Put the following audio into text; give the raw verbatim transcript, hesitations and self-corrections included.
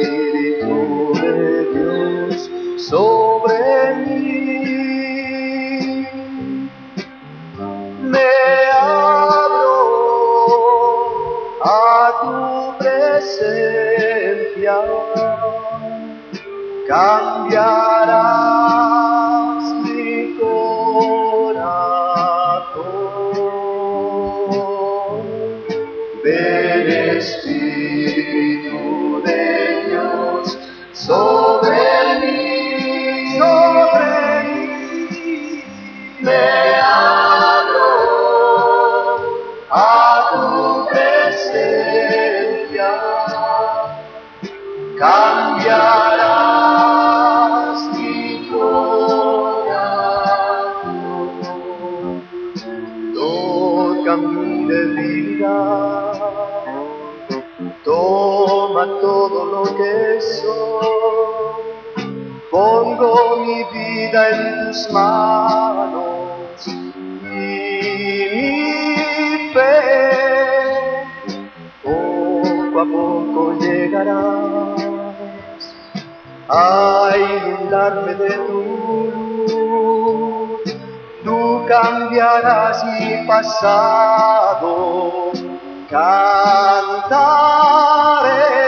Espíritu de Dios sobre mí. Me abro a tu presencia, cambiarás mi corazón. Ven Espíritu de Dios sobre mí, sobre mí. Me abro a tu presencia, cambiarás mi corazón. Toca mi debilidad, toma todo lo que soy, pongo mi vida en tus manos y mi fe poco a poco llegarás a inundarme de tu luz. Tú cambiarás mi pasado, cantaré